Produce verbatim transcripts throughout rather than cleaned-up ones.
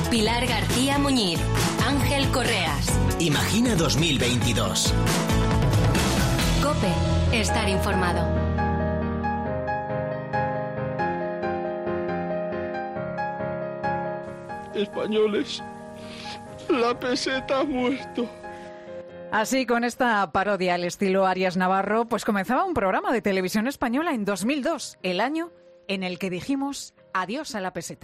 Pilar García Muñiz, Ángel Correas. Imagina dos mil veintidós. COPE. Estar informado. Españoles, la peseta ha muerto. Así, con esta parodia al estilo Arias Navarro, pues comenzaba un programa de televisión española en dos mil dos, el año en el que dijimos adiós a la peseta.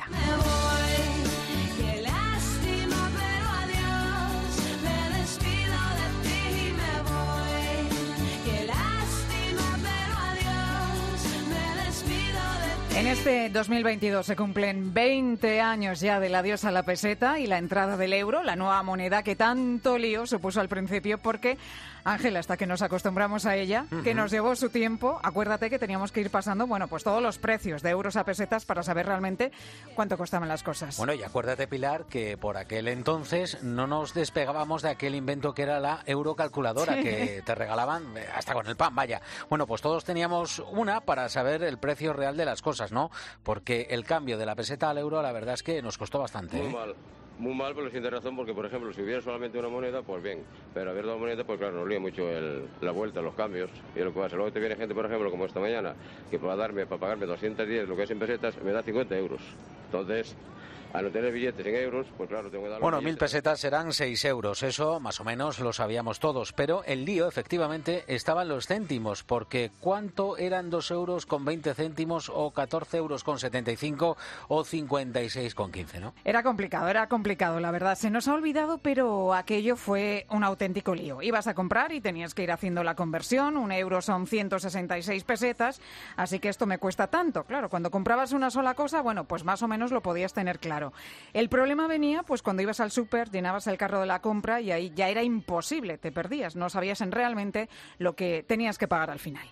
En este dos mil veintidós se cumplen veinte años ya del adiós a la peseta y la entrada del euro, la nueva moneda que tanto lío supuso al principio porque, Ángel, hasta que nos acostumbramos a ella, uh-huh. que nos llevó su tiempo, acuérdate que teníamos que ir pasando, bueno, pues todos los precios de euros a pesetas para saber realmente cuánto costaban las cosas. Bueno, y acuérdate, Pilar, que por aquel entonces no nos despegábamos de aquel invento que era la eurocalculadora, sí. que te regalaban hasta con el pan, vaya. Bueno, pues todos teníamos una para saber el precio real de las cosas, ¿no? Porque el cambio de la peseta al euro, la verdad es que nos costó bastante. Muy ¿eh? mal, muy mal por la siguiente razón, porque por ejemplo, si hubiera solamente una moneda, pues bien, pero haber dos monedas, pues claro, nos lía mucho el, la vuelta, los cambios, y lo que pasa. Luego te viene gente, por ejemplo, como esta mañana, que para darme, para pagarme doscientos diez, lo que es en pesetas, me da cincuenta euros. Entonces, al no tener billetes en euros, pues claro, tengo que dar los Bueno, billetes. mil pesetas serán seis euros, eso más o menos lo sabíamos todos, pero el lío efectivamente estaba en los céntimos, porque ¿cuánto eran dos euros con veinte céntimos o catorce euros con setenta y cinco o cincuenta y seis con quince, ¿no? Era complicado, era complicado, la verdad. Se nos ha olvidado, pero aquello fue un auténtico lío. Ibas a comprar y tenías que ir haciendo la conversión, un euro son ciento sesenta y seis pesetas, así que esto me cuesta tanto. Claro, cuando comprabas una sola cosa, bueno, pues más o menos lo podías tener claro. El problema venía pues cuando ibas al súper, llenabas el carro de la compra y ahí ya era imposible, te perdías, no sabías en realmente lo que tenías que pagar al final.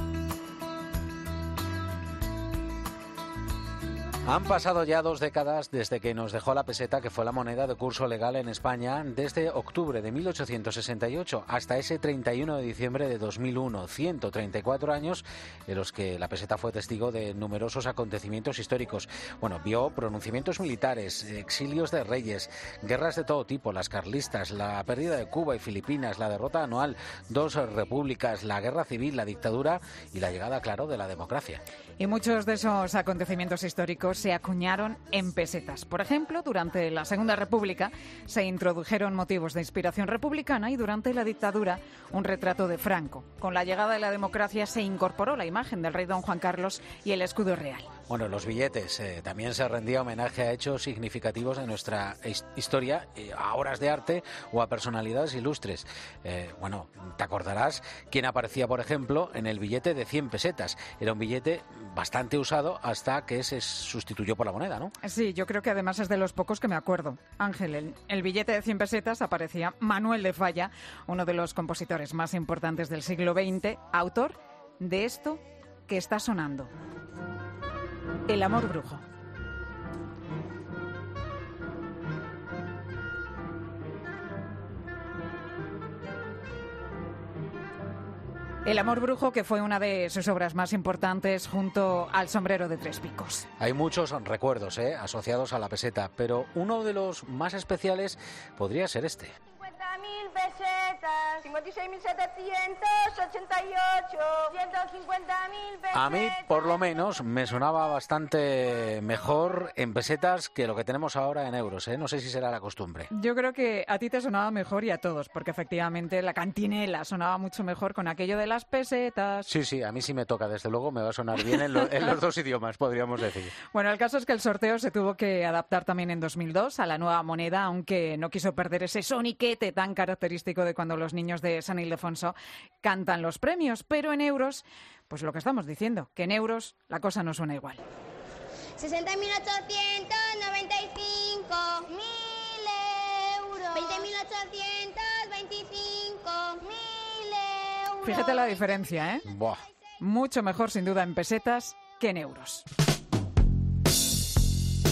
Han pasado ya dos décadas desde que nos dejó la peseta, que fue la moneda de curso legal en España, desde octubre de mil ochocientos sesenta y ocho hasta ese treinta y uno de diciembre de dos mil uno. ciento treinta y cuatro años en los que la peseta fue testigo de numerosos acontecimientos históricos. Bueno, vio pronunciamientos militares, exilios de reyes, guerras de todo tipo, las carlistas, la pérdida de Cuba y Filipinas, la derrota anual, dos repúblicas, la guerra civil, la dictadura y la llegada, claro, de la democracia. Y muchos de esos acontecimientos históricos se acuñaron en pesetas. Por ejemplo, durante la Segunda República se introdujeron motivos de inspiración republicana y durante la dictadura un retrato de Franco. Con la llegada de la democracia se incorporó la imagen del rey don Juan Carlos y el escudo real. Bueno, los billetes eh, también se rendía homenaje a hechos significativos de nuestra his- historia, eh, a obras de arte o a personalidades ilustres. Eh, bueno, te acordarás quién aparecía, por ejemplo, en el billete de cien pesetas. Era un billete bastante usado hasta que se sustituyó por la moneda, ¿no? Sí, yo creo que además es de los pocos que me acuerdo. Ángel, en el billete de cien pesetas aparecía Manuel de Falla, uno de los compositores más importantes del siglo veinte, autor de esto que está sonando. El amor brujo. El amor brujo, que fue una de sus obras más importantes junto al sombrero de tres picos. Hay muchos recuerdos ¿eh? asociados a la peseta, pero uno de los más especiales podría ser este. cincuenta mil pesetas, cincuenta y seis mil setecientos ochenta y ocho, ciento cincuenta mil pesetas. A mí, por lo menos, me sonaba bastante mejor en pesetas que lo que tenemos ahora en euros, ¿eh? No sé si será la costumbre. Yo creo que a ti te sonaba mejor y a todos, porque efectivamente la cantinela sonaba mucho mejor con aquello de las pesetas. Sí, sí, a mí sí me toca, desde luego me va a sonar bien en, lo, en los dos idiomas, podríamos decir. Bueno, el caso es que el sorteo se tuvo que adaptar también en dos mil dos a la nueva moneda, aunque no quiso perder ese soniquete tan característico de cuando los niños de San Ildefonso cantan los premios, pero en euros, pues lo que estamos diciendo, que en euros la cosa no suena igual. sesenta mil ochocientos noventa y cinco mil euros, veinte mil ochocientos veinticinco mil euros. Fíjate la diferencia, ¿eh? Buah. Mucho mejor sin duda en pesetas que en euros.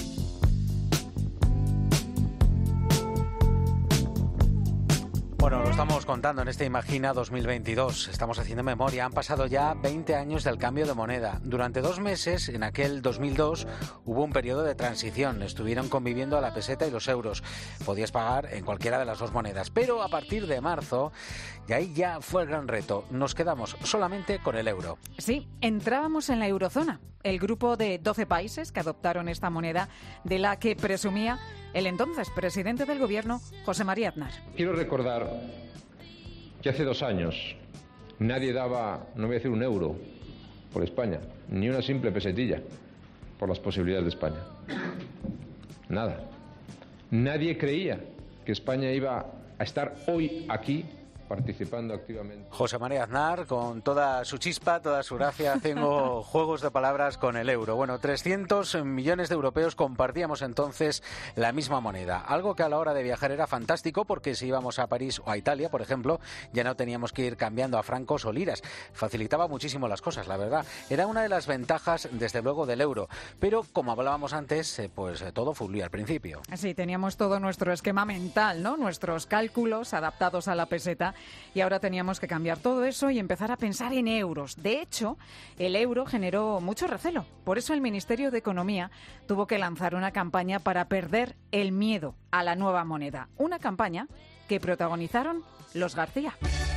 Bueno, los estamos contando en este Imagina dos mil veintidós. Estamos haciendo memoria. Han pasado ya veinte años del cambio de moneda. Durante dos meses, en aquel dos mil dos, hubo un periodo de transición. Estuvieron conviviendo la peseta y los euros. Podías pagar en cualquiera de las dos monedas. Pero a partir de marzo, y ahí ya fue el gran reto. Nos quedamos solamente con el euro. Sí, entrábamos en la eurozona, el grupo de doce países que adoptaron esta moneda, de la que presumía el entonces presidente del gobierno, José María Aznar. Quiero recordar que hace dos años nadie daba, no voy a decir un euro por España, ni una simple pesetilla por las posibilidades de España. Nada. Nadie creía que España iba a estar hoy aquí participando activamente. José María Aznar, con toda su chispa, toda su gracia, haciendo juegos de palabras con el euro. Bueno, trescientos millones de europeos compartíamos entonces la misma moneda. Algo que a la hora de viajar era fantástico, porque si íbamos a París o a Italia, por ejemplo, ya no teníamos que ir cambiando a francos o liras. Facilitaba muchísimo las cosas, la verdad. Era una de las ventajas, desde luego, del euro. Pero, como hablábamos antes, pues todo fluía al principio. Sí, teníamos todo nuestro esquema mental, ¿no? Nuestros cálculos adaptados a la peseta. Y ahora teníamos que cambiar todo eso y empezar a pensar en euros. De hecho, el euro generó mucho recelo. Por eso el Ministerio de Economía tuvo que lanzar una campaña para perder el miedo a la nueva moneda. Una campaña que protagonizaron los García.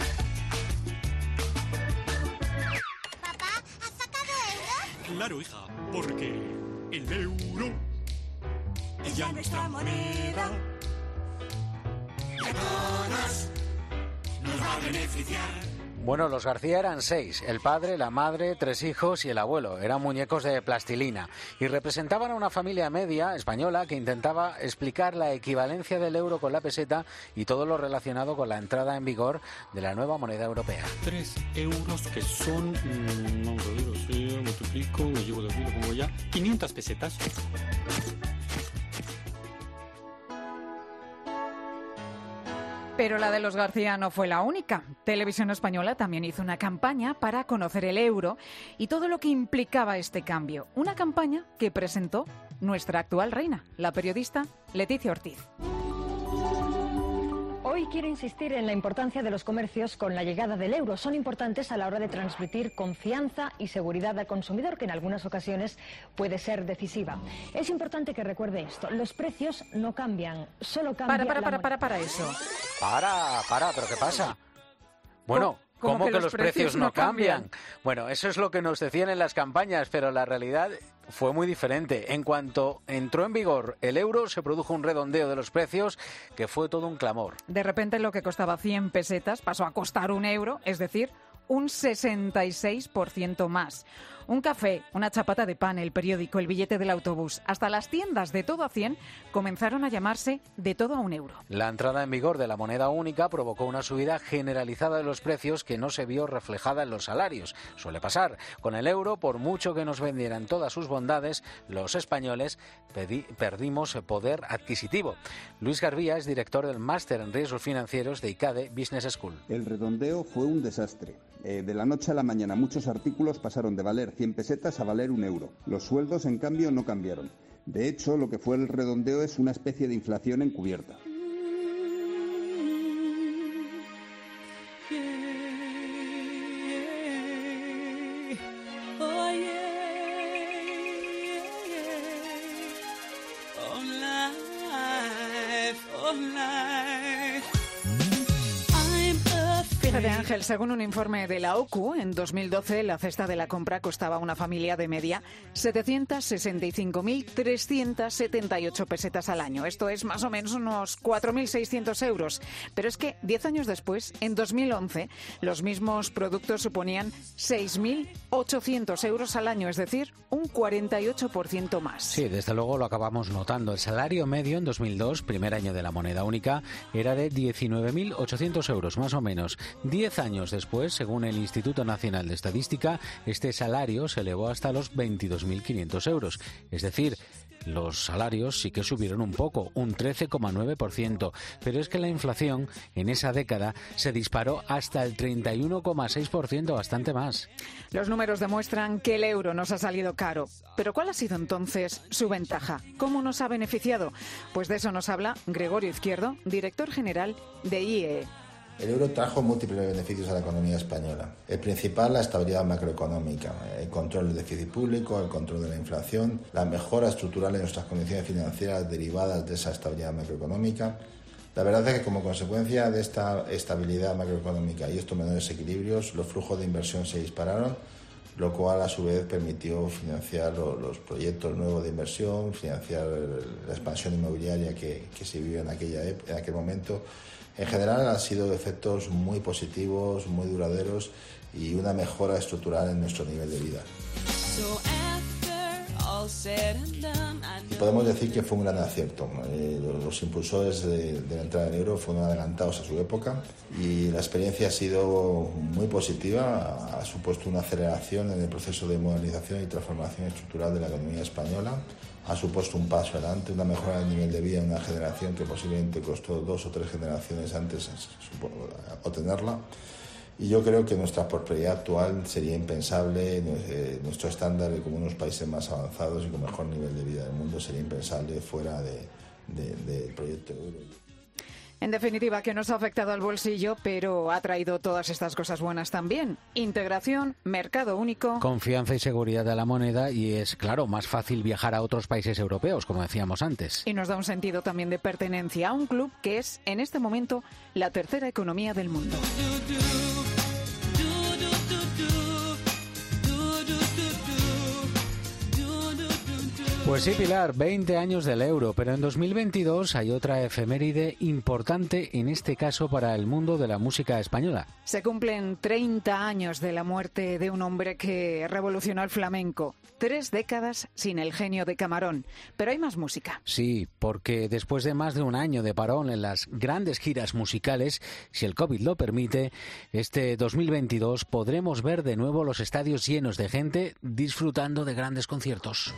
¿Papá, has sacado euros? Claro, hija, porque el euro es ya nuestra moneda. ¡Todos! Nos va a beneficiar. Bueno, los García eran seis, el padre, la madre, tres hijos y el abuelo. Eran muñecos de plastilina y representaban a una familia media española que intentaba explicar la equivalencia del euro con la peseta y todo lo relacionado con la entrada en vigor de la nueva moneda europea. Tres euros que son, mmm, vamos a ver, o sea, multiplico, me llevo de aquí, lo pongo ya, quinientas pesetas. Pero la de los García no fue la única. Televisión Española también hizo una campaña para conocer el euro y todo lo que implicaba este cambio. Una campaña que presentó nuestra actual reina, la periodista Leticia Ortiz. Hoy quiero insistir en la importancia de los comercios con la llegada del euro. Son importantes a la hora de transmitir confianza y seguridad al consumidor, que en algunas ocasiones puede ser decisiva. Es importante que recuerde esto. Los precios no cambian, solo cambia Para, para, la para, para, para eso. Para, para, ¿pero qué pasa? Bueno... ¿Cómo, ¿Cómo que, que los los precios, precios no no cambian? cambian? Bueno, eso es lo que nos decían en las campañas, pero la realidad fue muy diferente. En cuanto entró en vigor el euro, se produjo un redondeo de los precios que fue todo un clamor. De repente lo que costaba cien pesetas pasó a costar un euro, es decir, un sesenta y seis por ciento más. Un café, una chapata de pan, el periódico, el billete del autobús, hasta las tiendas de todo a cien comenzaron a llamarse de todo a un euro. La entrada en vigor de la moneda única provocó una subida generalizada de los precios que no se vio reflejada en los salarios. Suele pasar. Con el euro, por mucho que nos vendieran todas sus bondades, los españoles pedi- perdimos poder adquisitivo. Luis García es director del Máster en Riesgos Financieros de ICADE Business School. El redondeo fue un desastre. Eh, de la noche a la mañana muchos artículos pasaron de valer cien pesetas a valer un euro. Los sueldos, en cambio, no cambiaron. De hecho, lo que fue el redondeo es una especie de inflación encubierta. Fíjate, Ángel, según un informe de la O C U, en dos mil doce la cesta de la compra costaba a una familia de media setecientas sesenta y cinco mil trescientas setenta y ocho pesetas al año. Esto es más o menos unos cuatro mil seiscientos euros. Pero es que diez años después, en dos mil once, los mismos productos suponían seis mil ochocientos euros al año, es decir, un cuarenta y ocho por ciento más. Sí, desde luego lo acabamos notando. El salario medio en dos mil dos, primer año de la moneda única, era de diecinueve mil ochocientos euros, más o menos. Diez años después, según el Instituto Nacional de Estadística, este salario se elevó hasta los veintidós mil quinientos euros. Es decir, los salarios sí que subieron un poco, un trece coma nueve por ciento, pero es que la inflación en esa década se disparó hasta el treinta y uno coma seis por ciento, bastante más. Los números demuestran que el euro nos ha salido caro. Pero ¿cuál ha sido entonces su ventaja? ¿Cómo nos ha beneficiado? Pues de eso nos habla Gregorio Izquierdo, director general de I E E. El euro trajo múltiples beneficios a la economía española. El principal, la estabilidad macroeconómica, el control del déficit público, el control de la inflación, la mejora estructural de nuestras condiciones financieras derivadas de esa estabilidad macroeconómica. La verdad es que como consecuencia de esta estabilidad macroeconómica y estos menores equilibrios, los flujos de inversión se dispararon, lo cual a su vez permitió financiar los proyectos nuevos de inversión, financiar la expansión inmobiliaria que, que se vive en, aquella, en aquel momento. En general han sido efectos muy positivos, muy duraderos y una mejora estructural en nuestro nivel de vida. Y podemos decir que fue un gran acierto. Eh, los impulsores de, de la entrada del euro fueron adelantados a su época y la experiencia ha sido muy positiva. Ha supuesto una aceleración en el proceso de modernización y transformación estructural de la economía española. Ha supuesto un paso adelante, una mejora del nivel de vida en una generación que posiblemente costó dos o tres generaciones antes obtenerla. Y yo creo que nuestra prosperidad actual sería impensable, nuestro estándar de como unos países más avanzados y con mejor nivel de vida del mundo sería impensable fuera de, de, del proyecto euro. En definitiva, que nos ha afectado al bolsillo, pero ha traído todas estas cosas buenas también. Integración, mercado único. Confianza y seguridad de la moneda y es, claro, más fácil viajar a otros países europeos, como decíamos antes. Y nos da un sentido también de pertenencia a un club que es, en este momento, la tercera economía del mundo. Pues sí, Pilar, veinte años del euro, pero en dos mil veintidós hay otra efeméride importante, en este caso para el mundo de la música española. Se cumplen treinta años de la muerte de un hombre que revolucionó el flamenco. Tres décadas sin el genio de Camarón. Pero hay más música. Sí, porque después de más de un año de parón en las grandes giras musicales, si el COVID lo permite, este dos mil veintidós podremos ver de nuevo los estadios llenos de gente disfrutando de grandes conciertos.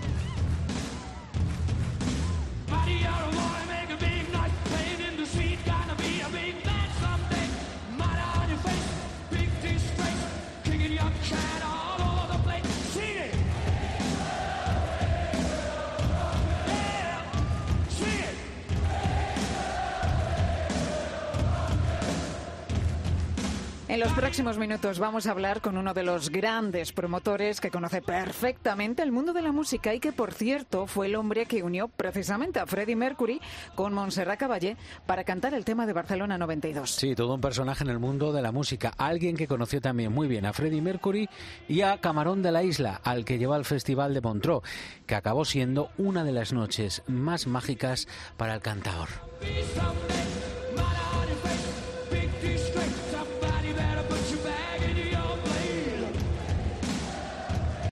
En los próximos minutos vamos a hablar con uno de los grandes promotores que conoce perfectamente el mundo de la música y que, por cierto, fue el hombre que unió precisamente a Freddie Mercury con Montserrat Caballé para cantar el tema de Barcelona noventa y dos. Sí, todo un personaje en el mundo de la música. Alguien que conoció también muy bien a Freddie Mercury y a Camarón de la Isla, al que llevó al Festival de Montreux, que acabó siendo una de las noches más mágicas para el cantaor.